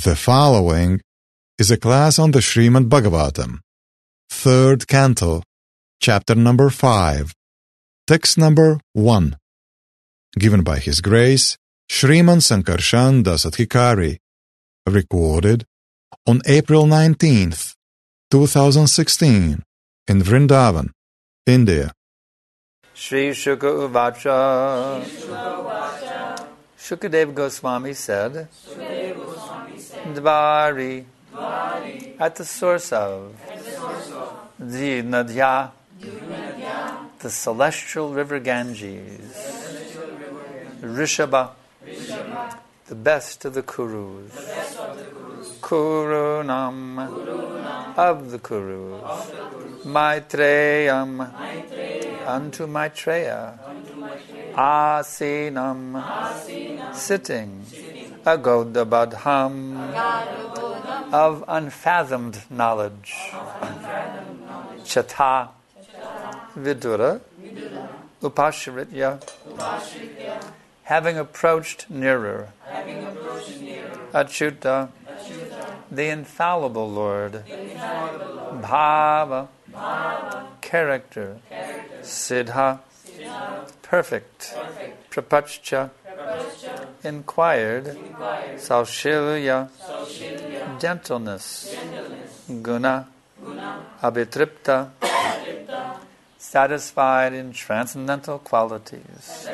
The following is a class on the Srimad Bhagavatam, 3rd Canto, Chapter number 5, Text number 1, given by His Grace Shriman Sankarshan Dasadhikari, recorded on April 19th, 2016, in Vrindavan, India. Shri Shuka Uvacha. Shukadev Goswami said, Dvari, at the source of the Nadya, the celestial river Ganges, Rishabha, the best of the Kurus, Kurunam, of the Kurus, Maitreyam, unto Maitreya, Asinam, sitting, Agodabadham, of unfathomed knowledge, Chata, Vidura, Upasharitya, having approached nearer, Achyuta, the infallible Lord, Bhava, character, Siddha, perfect, Prapachcha, inquired, Saushilya, gentleness, Guna, Abhitripta, satisfied in transcendental qualities.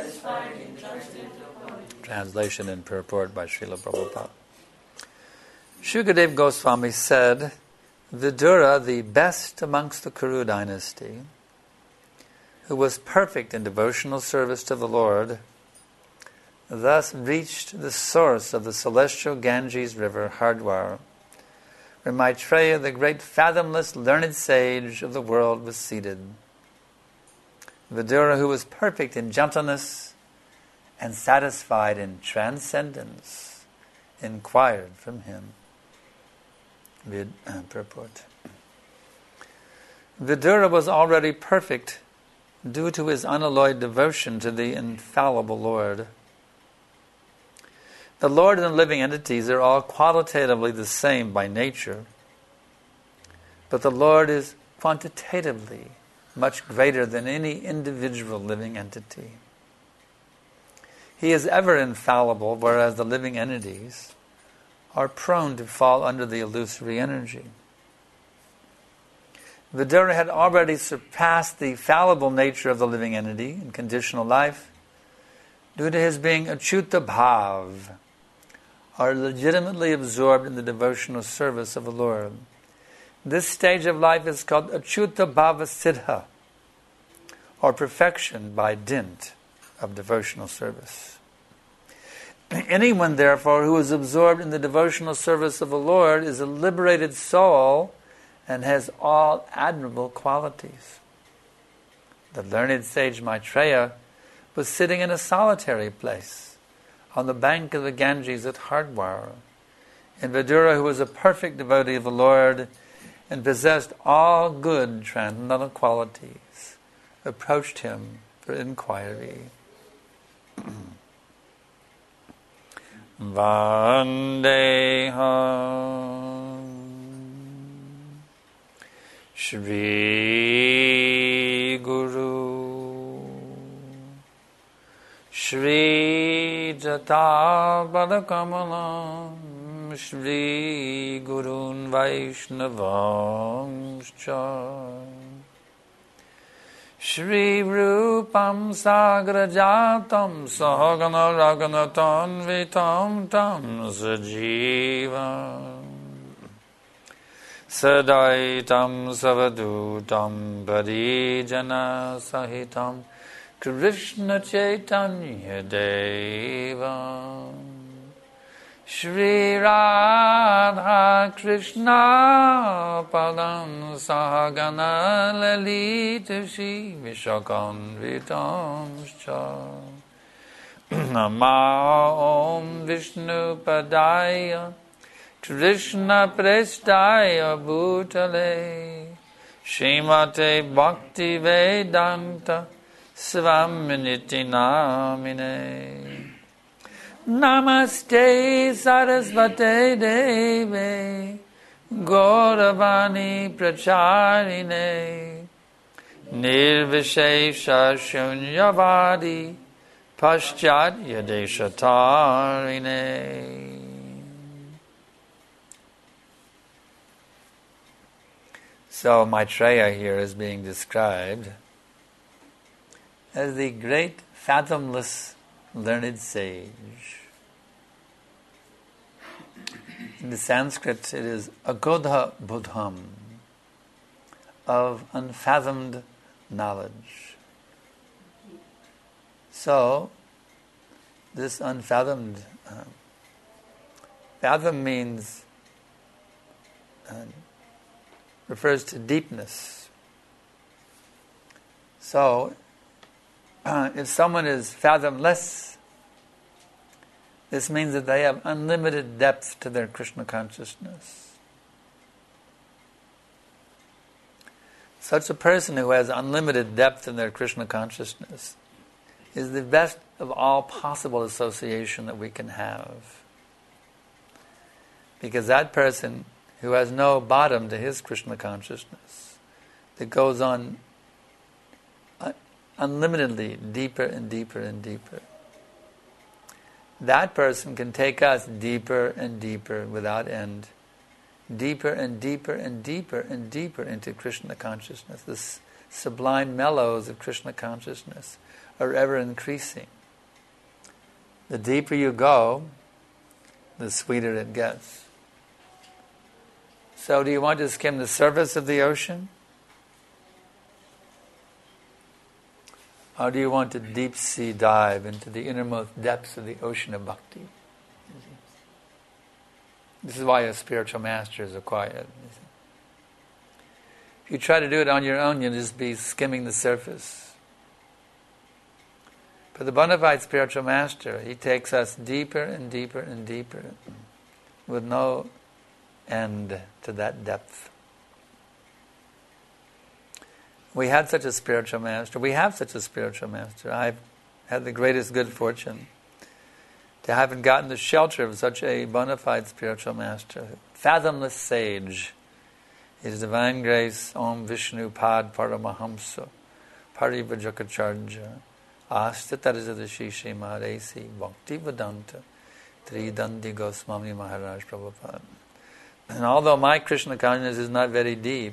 Translation and purport by Srila Prabhupada. Shukadev Goswami said, Vidura, the best amongst the Kuru dynasty, who was perfect in devotional service to the Lord, thus reached the source of the celestial Ganges river, Hardwar, where Maitreya, the great fathomless learned sage of the world, was seated. Vidura, who was perfect in gentleness and satisfied in transcendence, inquired from him. Purport. Vidura was already perfect due to his unalloyed devotion to the infallible Lord. The Lord and the living entities are all qualitatively the same by nature, but the Lord is quantitatively much greater than any individual living entity. He is ever infallible, whereas the living entities are prone to fall under the illusory energy. Vidura had already surpassed the fallible nature of the living entity in conditional life due to his being Achyuta Bhav, or legitimately absorbed in the devotional service of the Lord. This stage of life is called Achyuta Bhava Siddha, or perfection by dint of devotional service. Anyone, therefore, who is absorbed in the devotional service of the Lord is a liberated soul and has all admirable qualities. The learned sage Maitreya was sitting in a solitary place on the bank of the Ganges at Hardwar, and Vidura, who was a perfect devotee of the Lord and possessed all good transcendental qualities, approached him for inquiry. Vandeham Shri Guru Shri Jata Padakamalam Shri Gurun Vaishnavam Shri Rupam Sagrajatam Sahagana Raganatam Vitam Tam Sajivam Sadaitam Savadutam Parijana Sahitam Krishna Chaitanya Devam Shri Radha Krishna Padam Sahagana Lalita Shri Vishakam Vitamscha Nama Om Vishnu Padaya Krishna Prestaya Bhutale Srimate Bhakti Vedanta Svaminiti Namine Namaste Sarasvate Deve Gauravani Pracharine Nirvishesha Shunyavadi Paschat Yadeshatarine. So Maitreya here is being described as the great fathomless learned sage. In the Sanskrit it is agodha buddham, of unfathomed knowledge. So, this unfathomed, fathom means, refers to deepness. So, if someone is fathomless, this means that they have unlimited depth to their Krishna consciousness. Such a person who has unlimited depth in their Krishna consciousness is the best of all possible association that we can have. Because that person who has no bottom to his Krishna consciousness, that goes on unlimitedly deeper and deeper and deeper, that person can take us deeper and deeper without end, deeper and deeper and deeper and deeper into Krishna consciousness. The sublime mellows of Krishna consciousness are ever increasing. The deeper you go, the sweeter it gets. So do you want to skim the surface of the ocean? Or do you want to deep sea dive into the innermost depths of the ocean of bhakti? This is why a spiritual master is required. If you try to do it on your own, you'll just be skimming the surface. But the bona fide spiritual master, he takes us deeper and deeper and deeper with no end to that depth. We had such a spiritual master. We have such a spiritual master. I've had the greatest good fortune to have gotten the shelter of such a bona fide spiritual master. Fathomless sage. His divine grace, Om Vishnu Pad Paramahamsa Parivajakacharya Astatarizadashishi Maharesi Bhakti Vedanta Tridandi Goswami Maharaj Prabhupada. And although my Krishna consciousness is not very deep,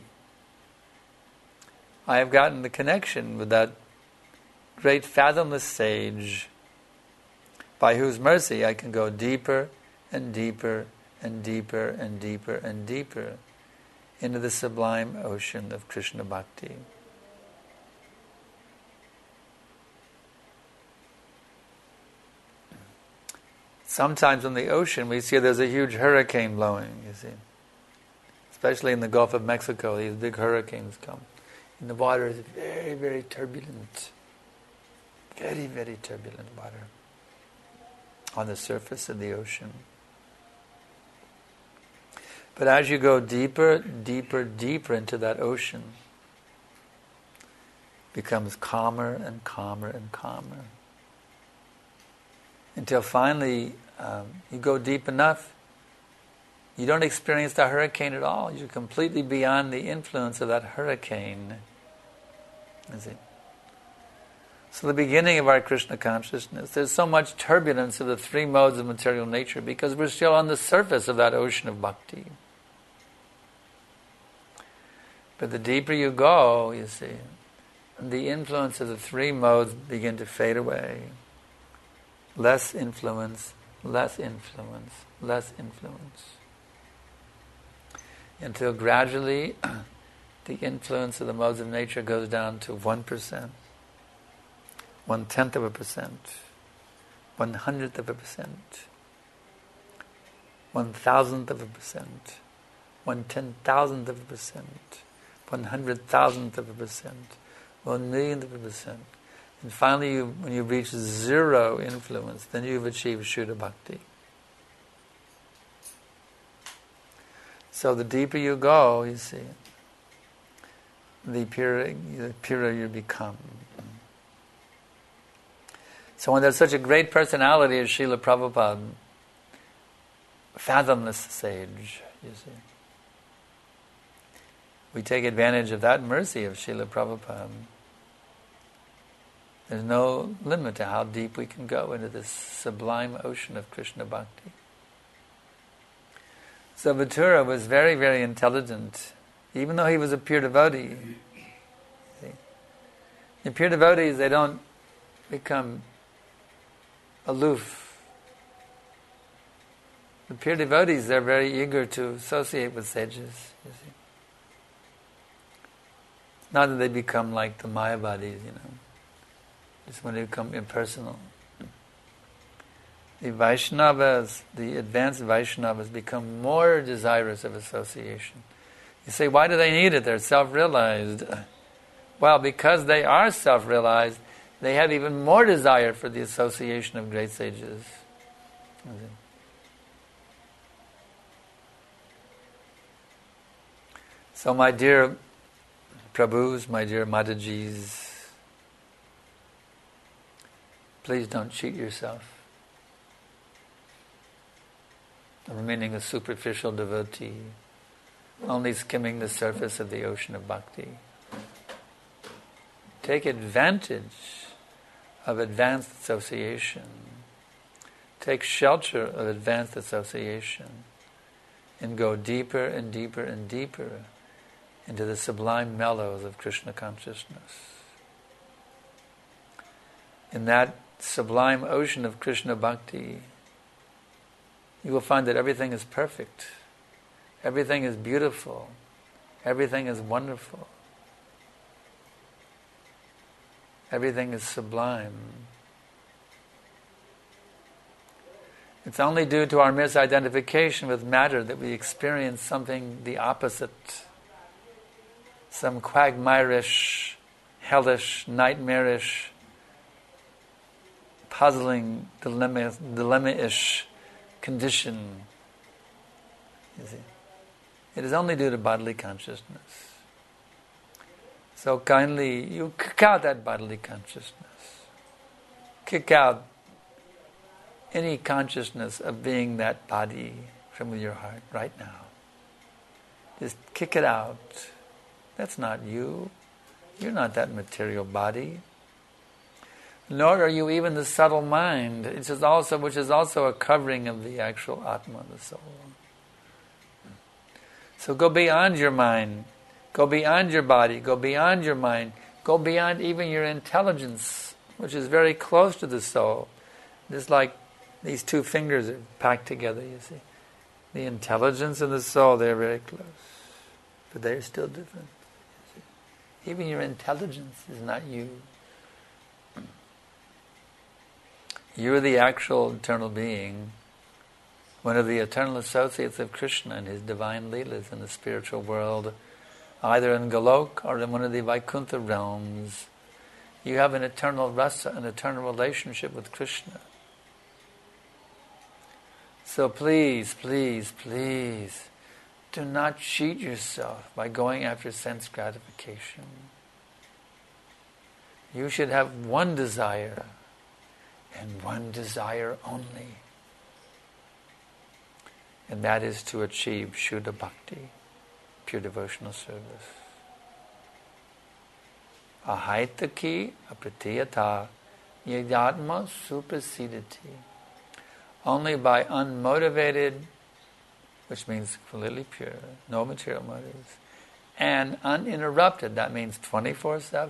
I have gotten the connection with that great fathomless sage, by whose mercy I can go deeper and deeper and deeper and deeper and deeper into the sublime ocean of Krishna Bhakti. Sometimes in the ocean we see there's a huge hurricane blowing, you see. Especially in the Gulf of Mexico, these big hurricanes come. And the water is very, very turbulent. Very, very turbulent water on the surface of the ocean. But as you go deeper, deeper, deeper into that ocean, it becomes calmer and calmer and calmer. Until finally, you go deep enough, you don't experience the hurricane at all. You're completely beyond the influence of that hurricane. Is it? So the beginning of our Krishna consciousness, there's so much turbulence of the three modes of material nature because we're still on the surface of that ocean of bhakti. But the deeper you go, you see, the influence of the three modes begin to fade away. Less influence, less influence, less influence. Until gradually the influence of the modes of nature goes down to 1%, 0.1%, 1/100%, 1,000%, 1/10,000%, 100,000%, 1,000,000%. And finally, when you reach zero influence, then you've achieved Shuddha Bhakti. So the deeper you go, you see, the purer you become. So when there's such a great personality as Srila Prabhupada, fathomless sage, you see, we take advantage of that mercy of Srila Prabhupada. There's no limit to how deep we can go into this sublime ocean of Krishna Bhakti. So Mathura was very, very intelligent, even though he was a pure devotee. See? The pure devotees, they don't become aloof. The pure devotees, they're very eager to associate with sages, you see. Not that they become like the Mayavadis, It's when they become impersonal. The Vaishnavas, the advanced Vaishnavas, become more desirous of association. You say, why do they need it? They're self-realized. Well, because they are self-realized, they have even more desire for the association of great sages. So my dear Prabhus, my dear Matajis, please don't cheat yourself of remaining a superficial devotee, only skimming the surface of the ocean of bhakti. Take advantage of advanced association. Take shelter of advanced association and go deeper and deeper and deeper into the sublime mellows of Krishna consciousness. In that sublime ocean of Krishna bhakti, you will find that everything is perfect, everything is beautiful, everything is wonderful, everything is sublime. It's only due to our misidentification with matter that we experience something the opposite, some quagmirish, hellish, nightmarish, puzzling, dilemma-ish condition. You see, it is only due to bodily consciousness. So kindly, you kick out that bodily consciousness. Kick out any consciousness of being that body from your heart right now. Just kick it out. That's not you. You're not that material body. Nor are you even the subtle mind, which is also a covering of the actual Atma, the soul. So go beyond your mind, go beyond your body, go beyond your mind, go beyond even your intelligence, which is very close to the soul. Just like these two fingers are packed together, you see. The intelligence and the soul, they're very close, but they're still different. You see. Even your intelligence is not you. You're the actual eternal being, one of the eternal associates of Krishna and his divine leelas in the spiritual world, either in Golok or in one of the Vaikuntha realms. You have an eternal rasa, an eternal relationship with Krishna. So please, please, please, do not cheat yourself by going after sense gratification. You should have one desire, and one desire only. And that is to achieve Shuddha Bhakti, pure devotional service. Ahaitaki apratiyata yadatma suprasidati. Only by unmotivated, which means completely pure, no material motives, and uninterrupted, that means 24/7.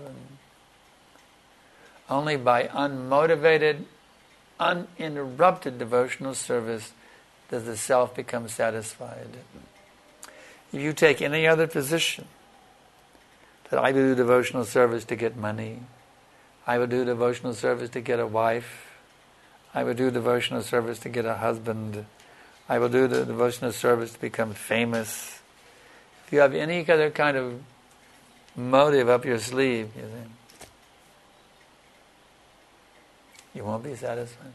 Only by unmotivated, uninterrupted devotional service does the self become satisfied. If you take any other position, that I will do devotional service to get money, I will do devotional service to get a wife, I will do devotional service to get a husband, I will do the devotional service to become famous. If you have any other kind of motive up your sleeve, you won't be satisfied.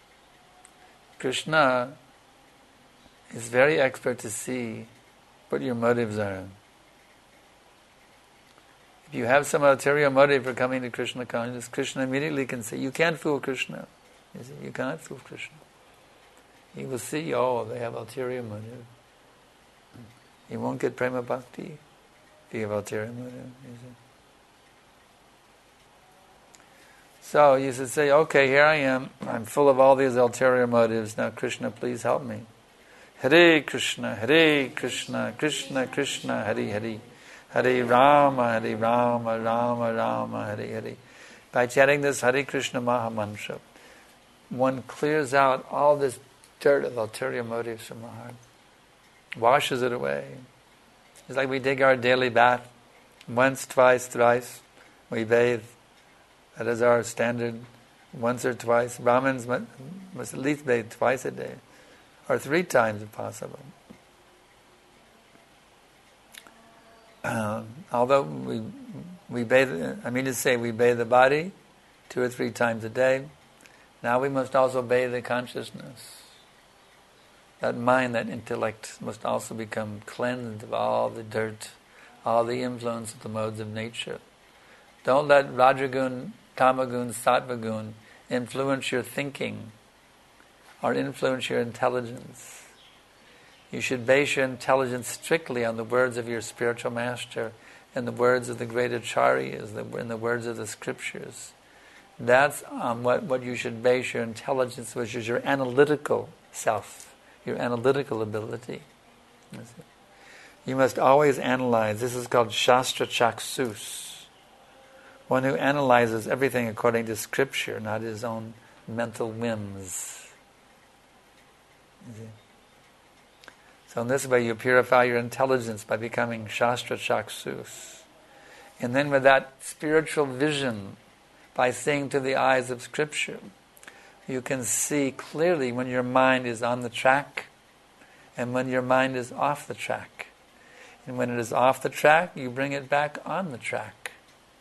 Krishna is very expert to see what your motives are. If you have some ulterior motive for coming to Krishna consciousness, Krishna immediately can say, you can't fool Krishna. You see, you cannot fool Krishna. He will see, oh, they have ulterior motive. You won't get prema bhakti if you have ulterior motive. You see. So you should say, okay, here I am. I'm full of all these ulterior motives. Now, Krishna, please help me. Hare Krishna, Krishna Krishna, Hare Hare. Hare Rama, Rama Rama, Hare Hare. By chanting this Hare Krishna Maha Mantra, one clears out all this dirt of ulterior motives from the heart. Washes it away. It's like we take our daily bath. Once, twice, thrice, we bathe. That is our standard. Once or twice. Brahmins must at least bathe twice a day. Or 3 times if possible. Although we bathe, I mean to say we bathe the body 2 or 3 times a day, now we must also bathe the consciousness. That mind, that intellect must also become cleansed of all the dirt, all the influence of the modes of nature. Don't let Rajagun, Tamagun, Sattvagun influence your thinking or influence your intelligence. You should base your intelligence strictly on the words of your spiritual master and the words of the great acharyas, and the words of the scriptures. That's what you should base your intelligence, which is your analytical self, your analytical ability. You must always analyze. This is called Shastra Chaksus. One who analyzes everything according to scripture, not his own mental whims. So in this way you purify your intelligence by becoming Shastra Chaksus. And then with that spiritual vision, by seeing to the eyes of scripture, you can see clearly when your mind is on the track and when your mind is off the track. And when it is off the track, you bring it back on the track.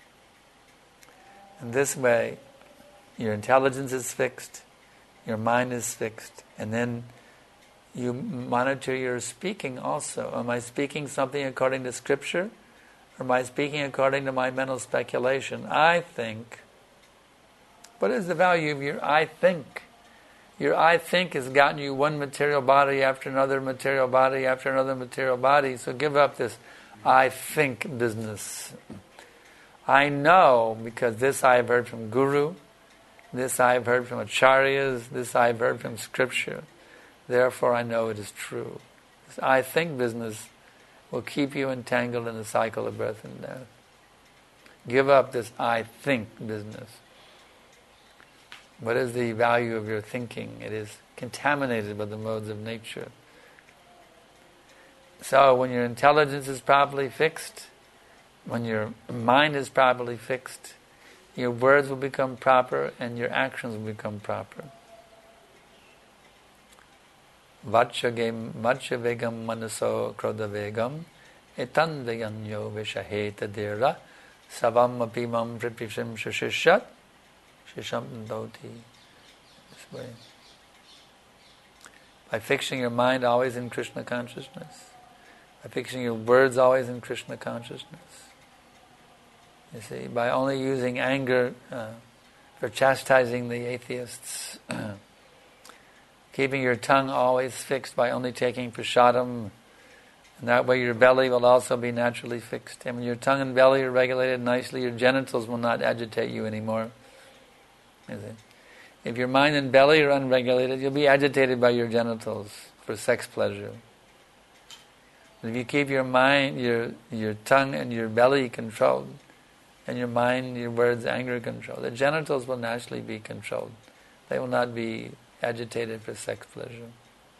And this way, your intelligence is fixed, your mind is fixed, and then you monitor your speaking also. Am I speaking something according to scripture? Or am I speaking according to my mental speculation? I think. What is the value of your I think? Your I think has gotten you one material body after another material body after another material body, so give up this I think business. I know because this I have heard from Guru, this I have heard from Acharyas, this I have heard from Scripture. Therefore I know it is true. This I think business will keep you entangled in the cycle of birth and death. Give up this I think business. What is the value of your thinking? It is contaminated by the modes of nature. So when your intelligence is properly fixed, when your mind is properly fixed, your words will become proper and your actions will become proper. Vacha vegam manaso krodha vegam etandayanyo vishaheta dera savam apimam pripishim shashishat shisham doti. This way. By fixing your mind always in Krishna consciousness, by fixing your words always in Krishna consciousness. You see, by only using anger for chastising the atheists, keeping your tongue always fixed by only taking prasadam, and that way your belly will also be naturally fixed. And when your tongue and belly are regulated nicely, your genitals will not agitate you anymore. You see? If your mind and belly are unregulated, you'll be agitated by your genitals for sex pleasure. But if you keep your mind, your tongue and your belly controlled, and your mind, your words, anger controlled, the genitals will naturally be controlled. They will not be agitated for sex pleasure.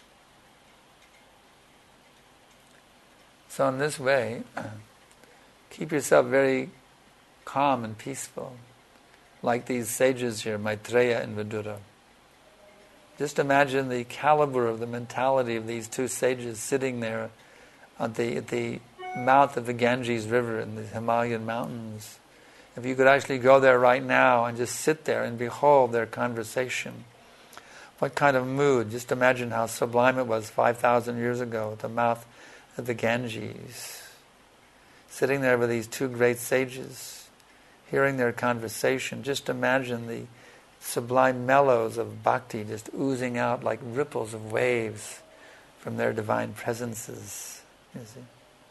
So in this way, keep yourself very calm and peaceful, like these sages here, Maitreya and Vidura. Just imagine the caliber of the mentality of these two sages sitting there at the mouth of the Ganges River in the Himalayan mountains. If you could actually go there right now and just sit there and behold their conversation, what kind of mood? Just imagine how sublime it was 5,000 years ago at the mouth of the Ganges. sitting there with these two great sages, hearing their conversation. Just imagine the sublime mellows of bhakti just oozing out like ripples of waves from their divine presences. You see?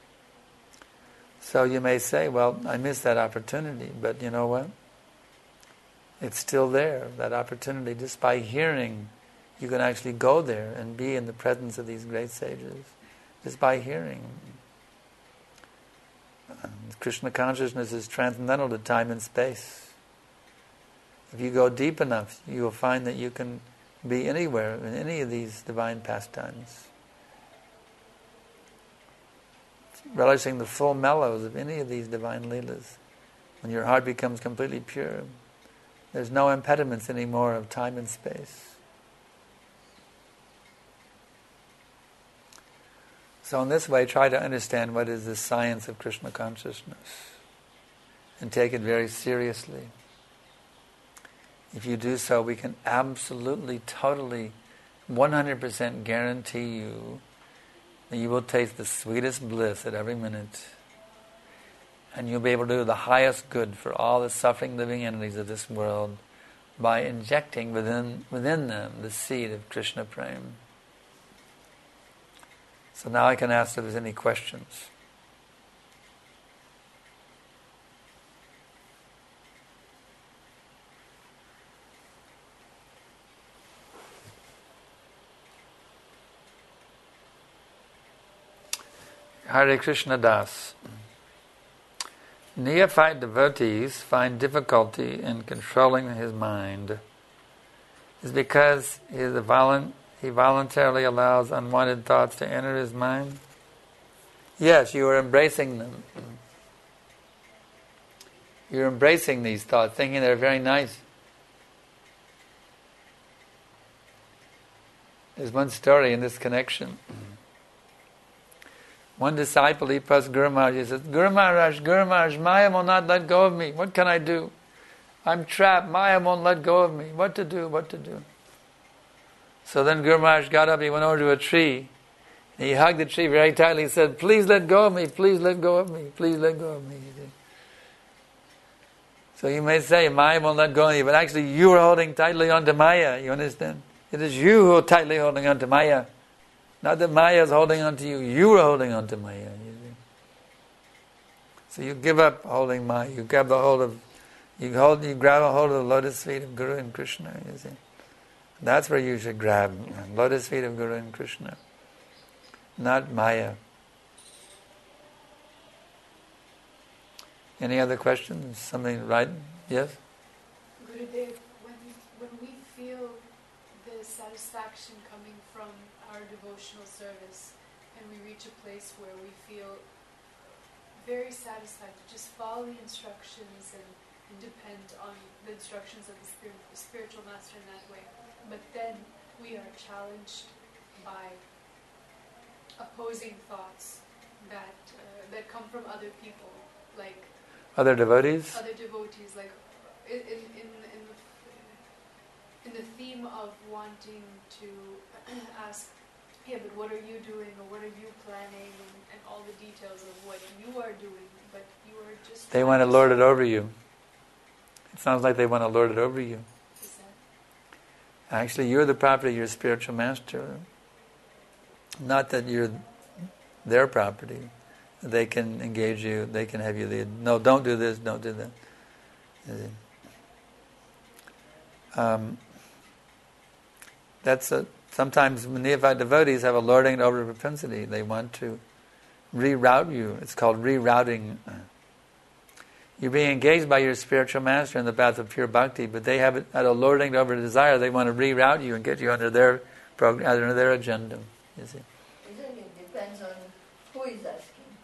So you may say, well, I missed that opportunity, but you know what? It's still there, that opportunity. Just by hearing, you can actually go there and be in the presence of these great sages. Just by hearing. Krishna consciousness is transcendental to time and space. If you go deep enough, you will find that you can be anywhere in any of these divine pastimes, relishing the full mellows of any of these divine leelas. When your heart becomes completely pure, there's no impediments anymore of time and space. So in this way, try to understand what is the science of Krishna consciousness and take it very seriously. If you do so, we can absolutely, totally, 100% guarantee you that you will taste the sweetest bliss at every minute. And you'll be able to do the highest good for all the suffering living entities of this world by injecting within them the seed of Krishna Prema. So now I can ask if there's any questions. Hare Krishna Das. Neophyte devotees find difficulty in controlling his mind. Is because he voluntarily allows unwanted thoughts to enter his mind? Yes, you are embracing them. You're embracing these thoughts, thinking they're very nice. There's one story in this connection. One disciple, he pressed Guru Maharaj, he says, Guru Maharaj, Maya will not let go of me. What can I do? I'm trapped. Maya won't let go of me. What to do? So then Guru Maharaj got up, he went over to a tree. And he hugged the tree very tightly. He said, please let go of me, please let go of me, please let go of me. So you may say, Maya won't let go of you, but actually you are holding tightly onto Maya, you understand? It is you who are tightly holding onto Maya. Not that Maya is holding on to you, you are holding on to Maya. You see? So you give up holding Maya, you grab a hold of the lotus feet of Guru and Krishna, you see. That's where you should grab, lotus feet of Guru and Krishna, not Maya. Any other questions? Something right? Yes? Gurudev, when we feel the satisfaction coming from our devotional service and we reach a place where we feel very satisfied to just follow the instructions and depend on the instructions of the spiritual master in that way, but then we are challenged by opposing thoughts that come from other people, like other devotees, like in the theme of wanting to ask, yeah, but what are you doing, or what are you planning, and all the details of what you are doing, but you are just... They want to lord it over you. It sounds like they want to lord it over you. Is that? Actually, you're the property of your spiritual master. Not that you're their property. They can engage you, they can have you lead. No, don't do this, don't do that. Sometimes neophyte devotees have a lording over propensity. They want to reroute you. It's called rerouting. You're being engaged by your spiritual master in the path of pure bhakti, but they have a lording over desire. They want to reroute you and get you under their program, under their agenda. You see. Isn't it depends on who is asking?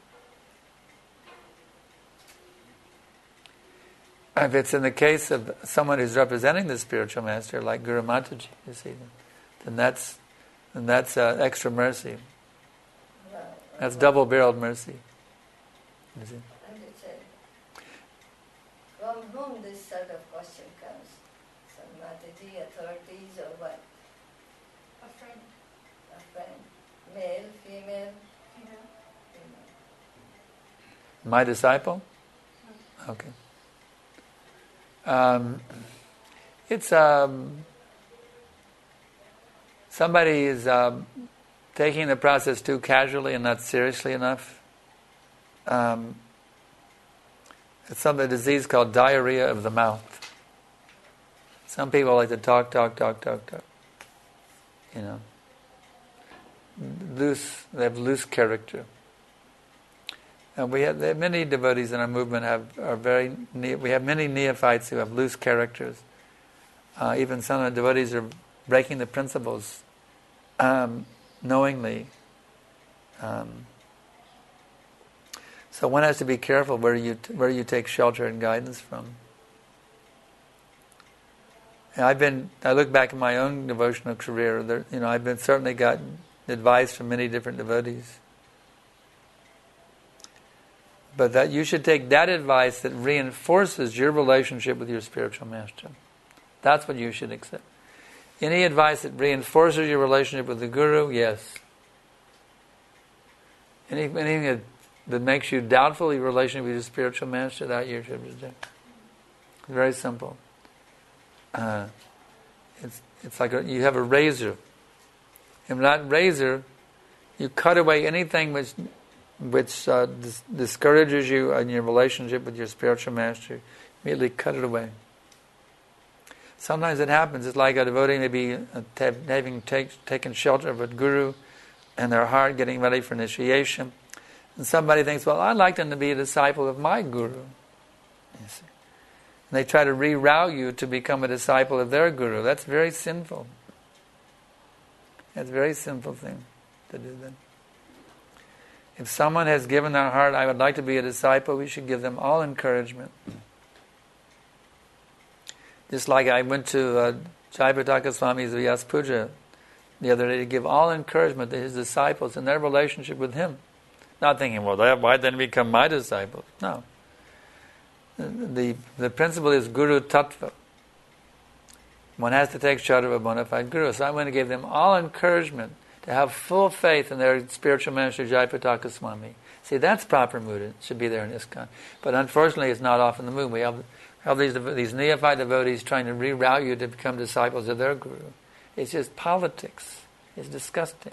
If it's in the case of someone who's representing the spiritual master, like Guru Mataji, you see, then that's extra mercy. That's double-barreled mercy. You see. And it said, from whom this sort of question comes? Some Mataji, authorities, or what? A friend. A friend. Male, female? Female. Female. My disciple? Okay. It's somebody is taking the process too casually and not seriously enough. It's a disease called diarrhea of the mouth. Some people like to talk. You know, loose. They have loose character. And we have many devotees in our movement we have many neophytes who have loose characters. Even some of the devotees are breaking the principles knowingly. So one has to be careful where you take shelter and guidance from. And I look back at my own devotional career. I've certainly gotten advice from many different devotees. But that you should take that advice that reinforces your relationship with your spiritual master. That's what you should accept. Any advice that reinforces your relationship with the Guru, yes. Anything that makes you doubtful of your relationship with your spiritual master, that you should reject. Very simple. It's like you have a razor. And with that razor, you cut away anything which discourages you in your relationship with your spiritual master. Immediately cut it away. Sometimes it happens. It's like a devotee maybe having taken shelter of a guru in their heart, getting ready for initiation. And somebody thinks, well, I'd like them to be a disciple of my guru. You see. And they try to reroute you to become a disciple of their guru. That's very sinful. That's a very sinful thing to do that. If someone has given their heart, I would like to be a disciple, we should give them all encouragement. Just like I went to Jayapataka Swami's Vyas Puja the other day to give all encouragement to his disciples in their relationship with him. Not thinking, well, why then become my disciples? No. The principle is Guru Tattva. One has to take shelter of a bona fide Guru. So I'm going to give them all encouragement to have full faith in their spiritual master Jayapataka Swami. See, that's proper mood. It should be there in ISKCON. But unfortunately, it's not often the mood. We have these neophyte devotees trying to reroute you to become disciples of their Guru. It's just politics. It's disgusting.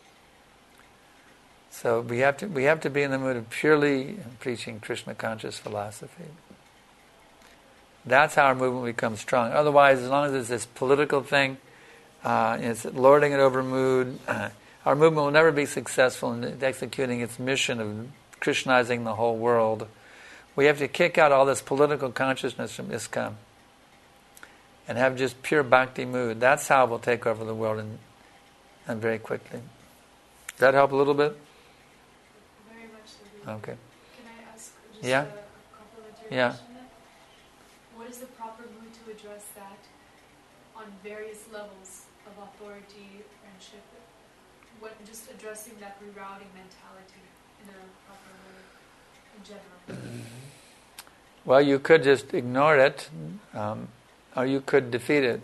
So we have to be in the mood of purely preaching Krishna conscious philosophy. That's how our movement becomes strong. Otherwise, as long as it's this political thing, it's lording it over mood, our movement will never be successful in executing its mission of Krishnizing the whole world. We have to kick out all this political consciousness from ISKCON and have just pure bhakti mood. That's how we'll take over the world and very quickly. Does that help a little bit? Very much so. Okay. Can I ask just Yeah. a couple of Yeah. What is the proper mood to address that on various levels of authority, friendship? Just addressing that rerouting mentality in a proper way in general. Well, you could just ignore it, or you could defeat it.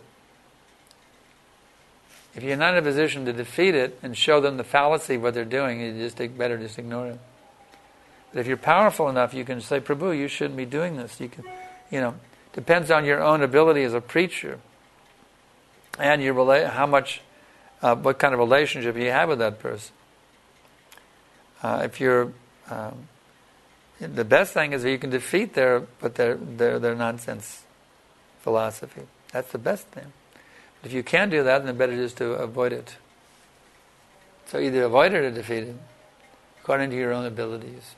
If you're not in a position to defeat it and show them the fallacy of what they're doing, you better just ignore it. But if you're powerful enough, you can say, Prabhu, you shouldn't be doing this. You can, depends on your own ability as a preacher and your what kind of relationship you have with that person. If you're the best thing is that you can defeat their nonsense philosophy. That's the best thing. But if you can't do that, then better just to avoid it. So either avoid it or defeat it, according to your own abilities.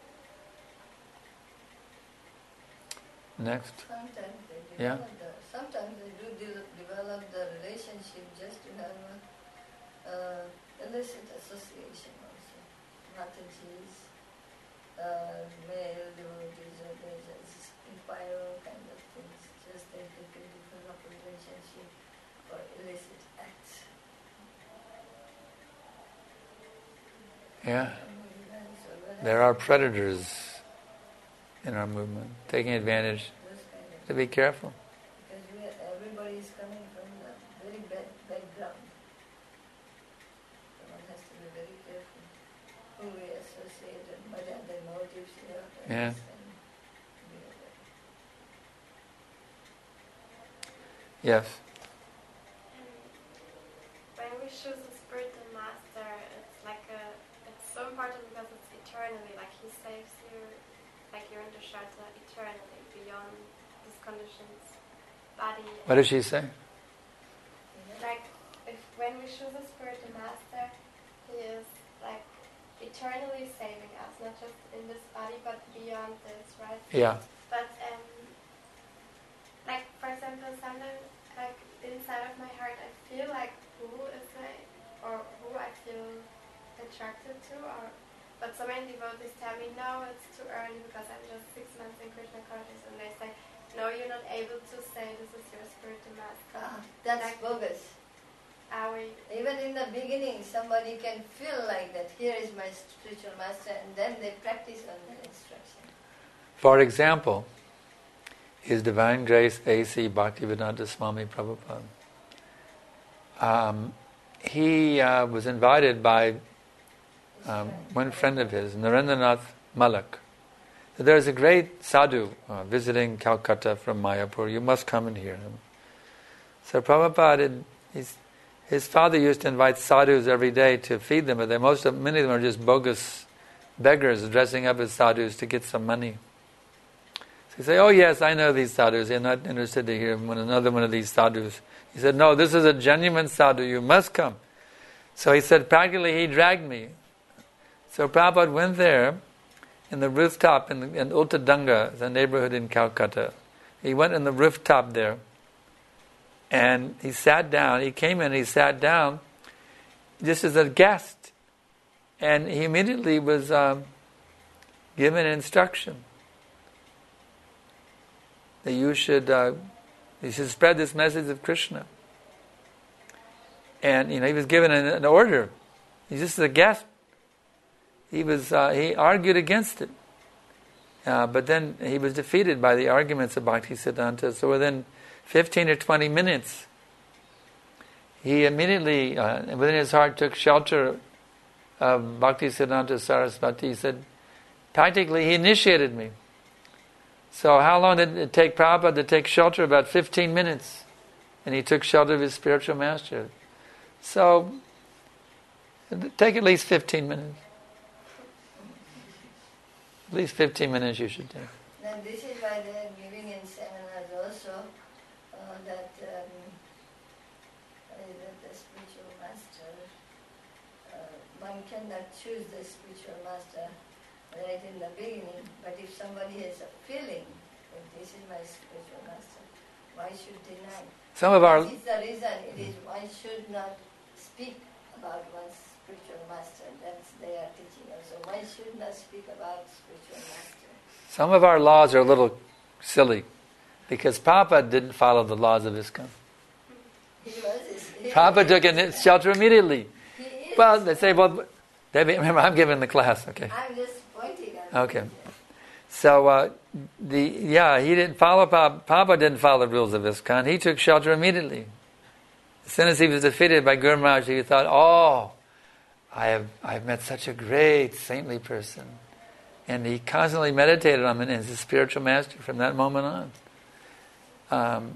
Next. Sometimes they do develop the relationship just to have illicit association also. Mataji's, male devotees, or they just inquire kind of things, just they can develop a relationship for illicit acts. Yeah. There are predators in our movement, taking advantage. To be careful. Because everybody is coming from a very bad background. So one has to be very careful who we associate and what are their motives. Yeah. Yes. When we choose a spiritual master, it's so important because it's eternally, like he saves you, like you're in the shelter eternally, beyond these conditions, body. What does she say? Like, when we choose a spiritual master, he is like eternally saving us, not just in this body, but beyond this, right? Yeah. But like, for example, sometimes, like, inside of my heart, I feel like who I feel attracted to, but so many devotees tell me, no, it's too early because I'm just 6 months in Krishna consciousness, and they say, no, you're not able to say this is your spiritual master. That's like, bogus. Even in the beginning, somebody can feel like that, here is my spiritual master, and then they practice on their instruction. For example, His Divine Grace A.C. Bhaktivedanta Swami Prabhupada. He was invited by one friend of his, Narendranath Malak. There's a great sadhu visiting Calcutta from Mayapur. You must come and hear him. So Prabhupada, his father used to invite sadhus every day to feed them, but many of them are just bogus beggars dressing up as sadhus to get some money. So he said, oh yes, I know these sadhus. You're not interested to hear another one of these sadhus. He said, no, this is a genuine sadhu. You must come. So he said, practically he dragged me. So Prabhupada went there in the rooftop in Uttadanga, the neighborhood in Calcutta. He went in the rooftop there. And he sat down. He came in, he sat down just as a guest. And he immediately was given instruction that you should spread this message of Krishna. And he was given an order. He's just a guest. He argued against it. But then he was defeated by the arguments of Bhaktisiddhanta. So within 15 or 20 minutes, he immediately, within his heart, took shelter of Bhaktisiddhanta Saraswati. He said, practically, he initiated me. So how long did it take Prabhupada to take shelter? About 15 minutes. And he took shelter of his spiritual master. So, take at least 15 minutes. At least 15 minutes you should take. And this is why they are giving in seminars also that the spiritual master, one cannot choose the spiritual master right in the beginning, but if somebody has a feeling that this is my spiritual master, why should deny? This is the reason it is one should not speak about one's spiritual master. That's their teaching also. One should not speak about spiritual master. Some of our laws are a little silly because Prabhupada didn't follow the laws of ISKCON. Prabhupada took in shelter immediately. Well, they say, Debbie, remember, I'm giving the class, okay? I'm just pointing out. Okay. So, he didn't follow, Prabhupada didn't follow the rules of ISKCON. He took shelter immediately. As soon as he was defeated by Guru Maharaj, he thought, I've met such a great saintly person. And he constantly meditated on him as his spiritual master from that moment on.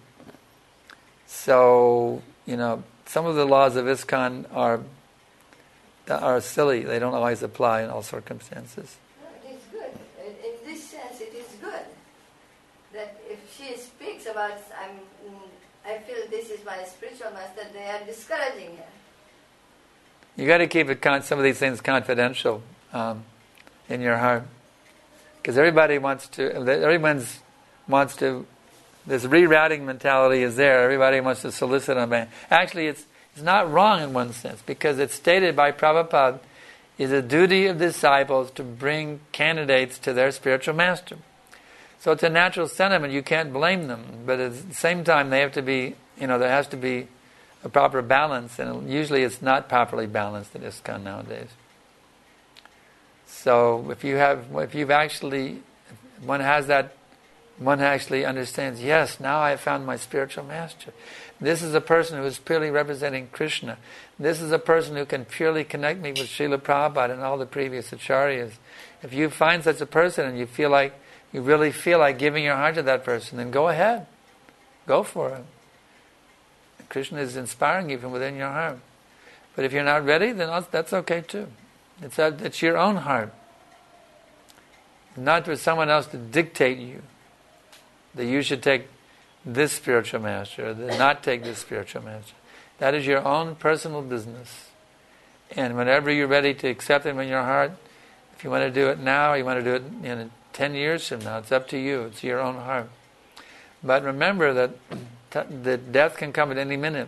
Some of the laws of ISKCON are silly. They don't always apply in all circumstances. It is good. In this sense, it is good. That if she speaks about, I feel this is my spiritual master, they are discouraging her. You got to keep some of these things confidential in your heart, because everyone wants to. This rerouting mentality is there. Everybody wants to solicit on man. Actually, it's not wrong in one sense, because it's stated by Prabhupada, is a duty of disciples to bring candidates to their spiritual master. So it's a natural sentiment. You can't blame them, but at the same time, they have to be. There has to be a proper balance, and usually it's not properly balanced in ISKCON nowadays. So if one has that one actually understands, yes, now I have found my spiritual master. This is a person who is purely representing Krishna. This is a person who can purely connect me with Srila Prabhupada and all the previous acharyas. If you find such a person and you really feel like giving your heart to that person, then go ahead. Go for it. Krishna is inspiring you from within your heart. But if you're not ready, then that's okay too. It's your own heart. Not for someone else to dictate you that you should take this spiritual master or not take this spiritual master. That is your own personal business. And whenever you're ready to accept him in your heart, if you want to do it now, you want to do it in 10 years from now, it's up to you. It's your own heart. But remember that death can come at any minute.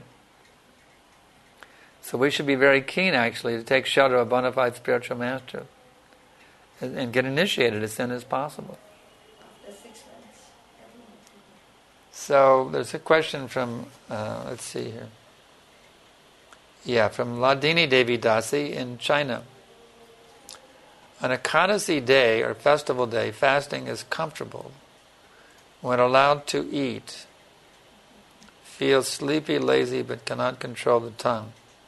So we should be very keen, actually, to take shelter of a bona fide spiritual master and get initiated as soon as possible. So there's a question from, let's see here. Yeah, from Ladini Devi Dasi in China. On a Ekadasi day or festival day, fasting is comfortable when allowed to eat. Feels sleepy, lazy, but cannot control the tongue.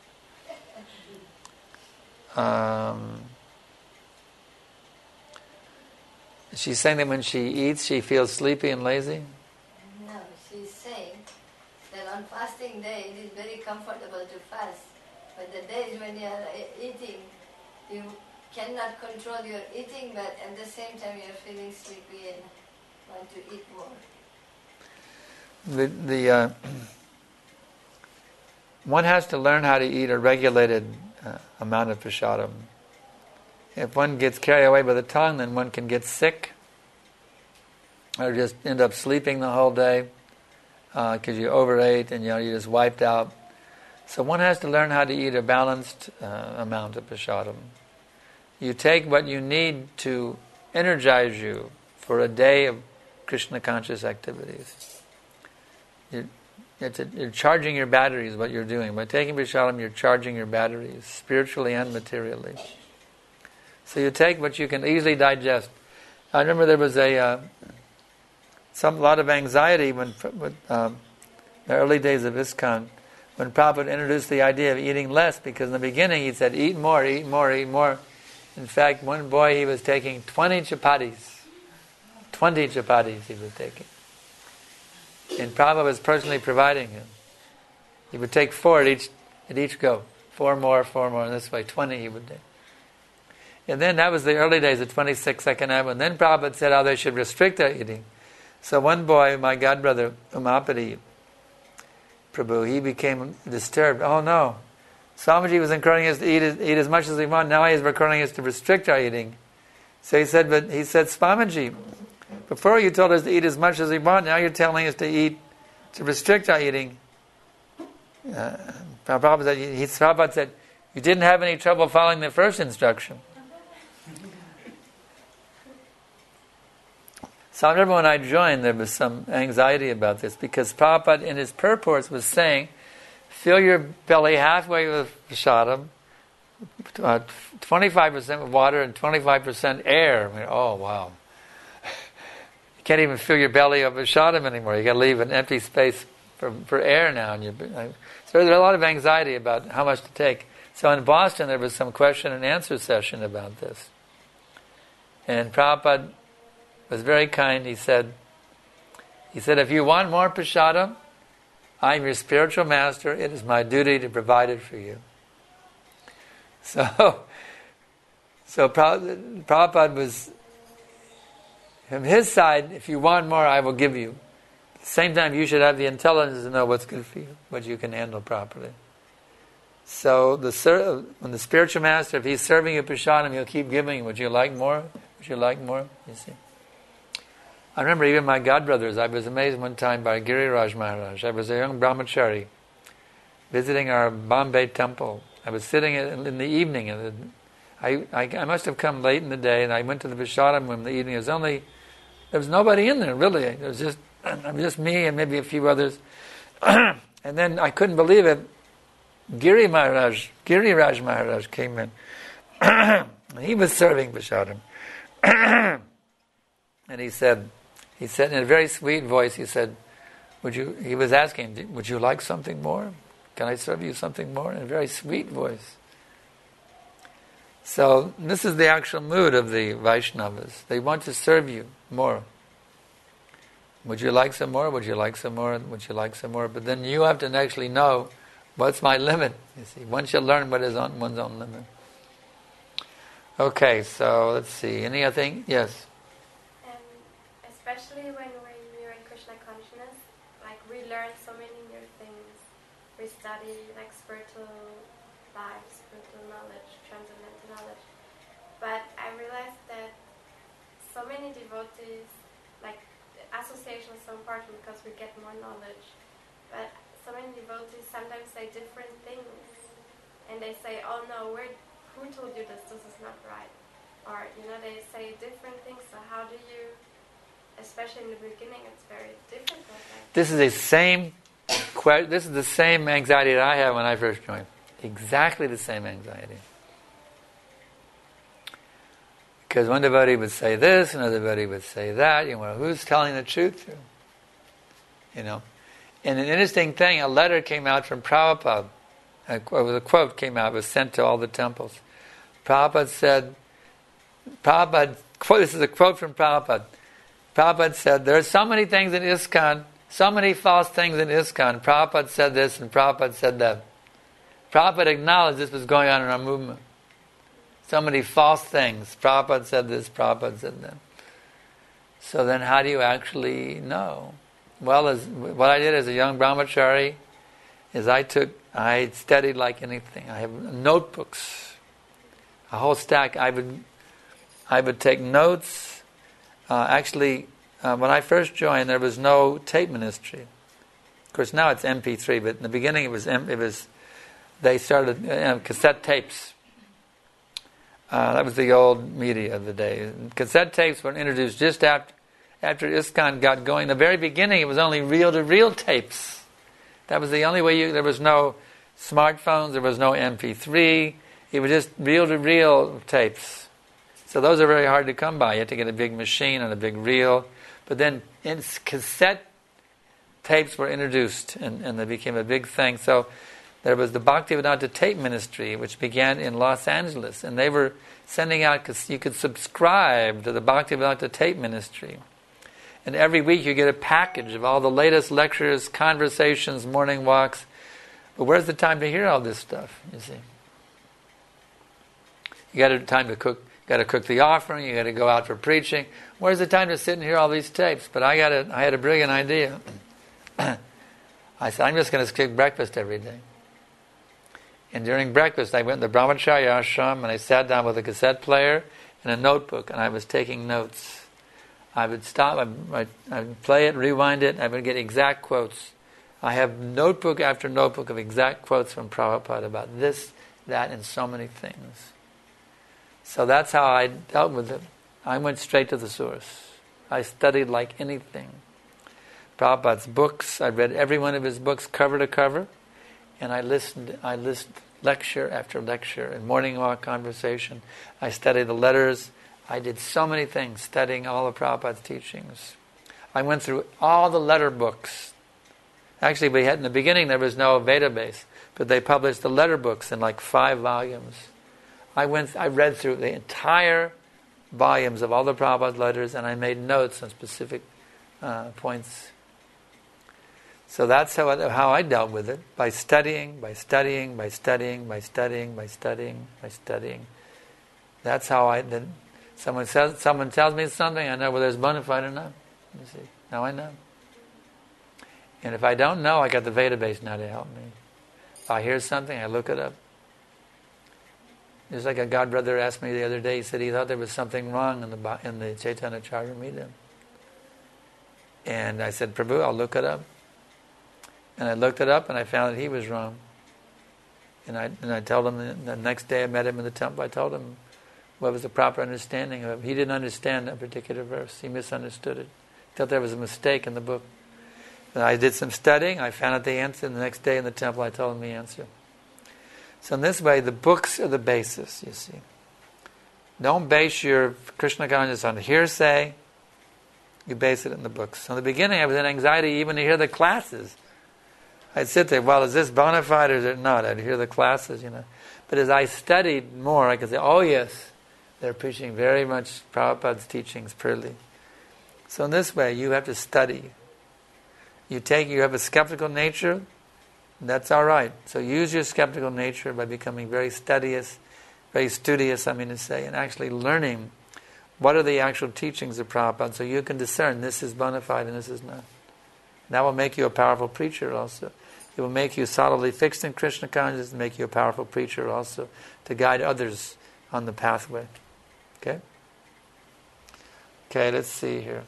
She's saying that when she eats, she feels sleepy and lazy? No, she's saying that on fasting day, it is very comfortable to fast. But the days when you are eating, you cannot control your eating, but at the same time you are feeling sleepy and want to eat more. One has to learn how to eat a regulated amount of prasadam. If one gets carried away by the tongue, then one can get sick or just end up sleeping the whole day because you overate and you just wiped out. So one has to learn how to eat a balanced amount of prasadam. You take what you need to energize you for a day of Krishna conscious activities. You're charging your batteries, what you're doing. By taking prasadam, you're charging your batteries, spiritually and materially. So you take what you can easily digest. I remember there was a lot of anxiety when the early days of ISKCON, when Prabhupada introduced the idea of eating less, because in the beginning he said, eat more, eat more, eat more. In fact, one boy, he was taking 20 chapatis. 20 chapatis he was taking. And Prabhupada was personally providing him. He would take 4 at each go. 4 more, and this way 20 he would take. And then that was the early days of 26 second hour. And then Prabhupada said how they should restrict their eating. So one boy, my godbrother, Umapati Prabhu, he became disturbed. Oh no, Swamiji was encouraging us to eat as much as we want. Now he's encouraging us to restrict our eating. So he said, Swamiji, before you told us to eat as much as we want, now you're telling us to restrict our eating. Prabhupada said, you didn't have any trouble following the first instruction. So I remember when I joined, there was some anxiety about this, because Prabhupada in his purports was saying, fill your belly halfway with prasadam, 25% with water and 25% air. I mean, oh wow. You can't even fill your belly up with prasadam anymore. You got to leave an empty space for air now. So there's a lot of anxiety about how much to take. So in Boston there was some question and answer session about this. And Prabhupada was very kind. He said, if you want more prasadam, I'm your spiritual master. It is my duty to provide it for you. So Prabhupada was, from his side, if you want more, I will give you. At the same time, you should have the intelligence to know what's good for you, what you can handle properly. So when the spiritual master, if he's serving you prasadam, he'll keep giving you. Would you like more? Would you like more? You see. I remember even my godbrothers, I was amazed one time by Giriraj Maharaj. I was a young brahmachari visiting our Bombay temple. I was sitting in the evening, and I must have come late in the day, and I went to the prasadam room in the evening. There was nobody in there, really. It was just me and maybe a few others. And then I couldn't believe it. Giriraj Maharaj came in. He was serving prasadam. And he said, He said in a very sweet voice, he said, he was asking, would you like something more? Can I serve you something more? In a very sweet voice. So this is the actual mood of the Vaishnavas. They want to serve you more. Would you like some more? Would you like some more? Would you like some more? But then you have to actually know what's my limit. You see, once you learn what is on one's own limit. Okay, so let's see. Any other thing? Yes. Especially when we're in Krishna consciousness, like we learn so many new things. We study like spiritual life, spiritual knowledge, transcendental knowledge. But I realized that so many devotees, like association is so important because we get more knowledge. But so many devotees sometimes say different things. And they say, oh no, who told you this? This is not right. Or, they say different things. So how do you, especially in the beginning, it's very difficult. This is the same anxiety that I had when I first joined. Exactly the same anxiety. Because one devotee would say this, another devotee would say that. Who's telling the truth here? And an interesting thing, a letter came out from Prabhupada. A quote came out, was sent to all the temples. Prabhupada said, this is a quote from Prabhupada. Prabhupada said, there are so many things in ISKCON, so many false things in ISKCON. Prabhupada said this and Prabhupada said that. Prabhupada acknowledged this was going on in our movement. So many false things. Prabhupada said this, Prabhupada said that. So then how do you actually know? Well, what I did as a young brahmachari is I studied like anything. I have notebooks, a whole stack. I would take notes. When I first joined, there was no tape ministry. Of course, now it's MP3, but in the beginning they started cassette tapes. That was the old media of the day. Cassette tapes were introduced just after ISKCON got going. In the very beginning, it was only reel-to-reel tapes. That was the only way there was no smartphones, there was no MP3. It was just reel-to-reel tapes. So those are very hard to come by. You had to get a big machine and a big reel. But then cassette tapes were introduced, and they became a big thing. So there was the Bhaktivedanta tape ministry, which began in Los Angeles, and they were sending out, because you could subscribe to the Bhaktivedanta tape ministry. And every week you get a package of all the latest lectures, conversations, morning walks. But where's the time to hear all this stuff, you see? You got time to cook. Got to cook the offering. You got to go out for preaching. Where's the time to sit and hear all these tapes? But I had a brilliant idea. I said, I'm just going to skip breakfast every day. And during breakfast, I went to the Brahmacharya ashram and I sat down with a cassette player and a notebook, and I was taking notes. I would stop, I'd play it, rewind it, I would get exact quotes. I have notebook after notebook of exact quotes from Prabhupada about this, that, and so many things. So that's how I dealt with it. I went straight to the source. I studied like anything. Prabhupada's books, I read every one of his books cover to cover, and I listened lecture after lecture and morning walk conversation. I studied the letters. I did so many things studying all of Prabhupada's teachings. I went through all the letter books. Actually, in the beginning there was no Vedabase, but they published the letter books in like 5 volumes. I read through the entire volumes of all the Prabhupada letters, and I made notes on specific points. So that's how I dealt with it, by studying. That's how I did. Someone tells me something, I know whether it's bona fide or not. You see, now I know. And if I don't know, I got the Vedabase now to help me. If I hear something, I look it up. Just like a god brother asked me the other day, he said he thought there was something wrong in the Chaitanya Charitamrita. And I said, Prabhu, I'll look it up. And I looked it up and I found that he was wrong. And I told him, the next day I met him in the temple, I told him what was the proper understanding of it. He didn't understand a particular verse. He misunderstood it. He thought there was a mistake in the book. And I did some studying, I found out the answer, and the next day in the temple I told him the answer. So in this way, the books are the basis, you see. Don't base your Krishna consciousness on hearsay, You base it in the books. So in the beginning, I was in anxiety even to hear the classes. I'd sit there, well, is this bona fide or is it not? I'd hear the classes, But as I studied more, I could say, oh yes, they're preaching very much Prabhupada's teachings purely. So in this way, you have to study. You have a skeptical nature, that's all right. So use your skeptical nature by becoming very studious, and actually learning what are the actual teachings of Prabhupada, so you can discern this is bona fide and this is not. That will make you a powerful preacher also. It will make you solidly fixed in Krishna consciousness and make you a powerful preacher also to guide others on the pathway. Okay? Okay, let's see here.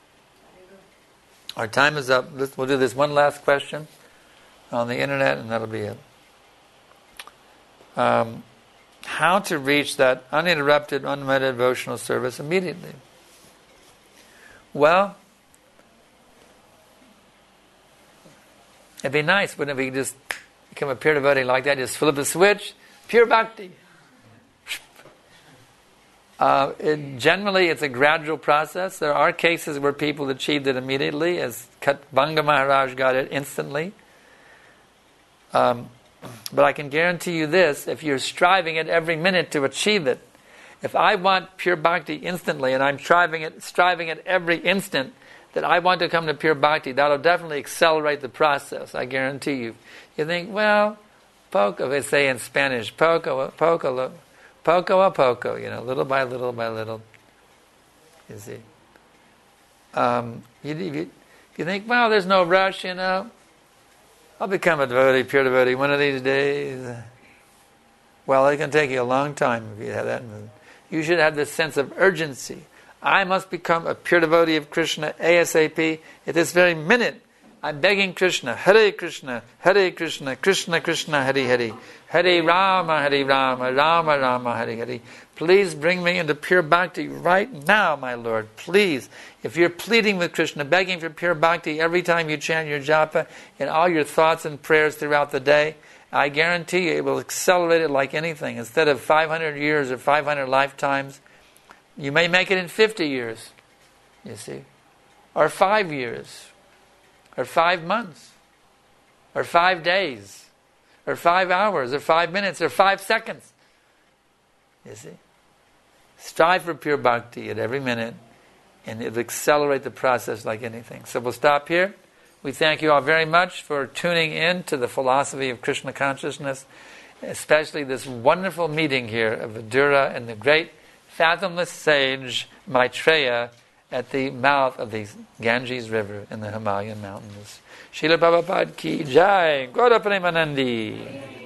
Our time is up. We'll do this one last question on the internet and that'll be it. How to reach that uninterrupted, unlimited devotional service immediately? Well, it'd be nice, wouldn't it, if we just become a pure devotee like that, just flip a switch, pure bhakti. Generally, it's a gradual process. There are cases where people achieved it immediately, as Banga Maharaj got it instantly. But I can guarantee you this, if you're striving it every minute to achieve it, if I want pure bhakti instantly and I'm striving it every instant that I want to come to pure bhakti, that'll definitely accelerate the process, I guarantee you. You think, well, poco, they say in Spanish, poco a poco, little by little by little. You see. You think, well, there's no rush, I'll become a devotee, pure devotee, one of these days. Well, it can take you a long time if you have that. You should have this sense of urgency. I must become a pure devotee of Krishna ASAP. At this very minute, I'm begging Krishna, Hare Krishna, Krishna Krishna, Hare Hare, Hare Rama, Rama Rama, Hare Hare. Please bring me into pure bhakti right now, my Lord. Please. If you're pleading with Krishna, begging for pure bhakti every time you chant your japa in all your thoughts and prayers throughout the day, I guarantee you it will accelerate it like anything. Instead of 500 years or 500 lifetimes, you may make it in 50 years, you see, or 5 years, or 5 months, or 5 days, or 5 hours, or 5 minutes, or 5 seconds. You see? Strive for pure bhakti at every minute, and it will accelerate the process like anything. So we'll stop here. We thank you all very much for tuning in to the philosophy of Krishna consciousness, especially this wonderful meeting here of Vidura and the great fathomless sage Maitreya at the mouth of the Ganges River in the Himalayan mountains. Srila Prabhupada ki jai, Gaura Premanandi.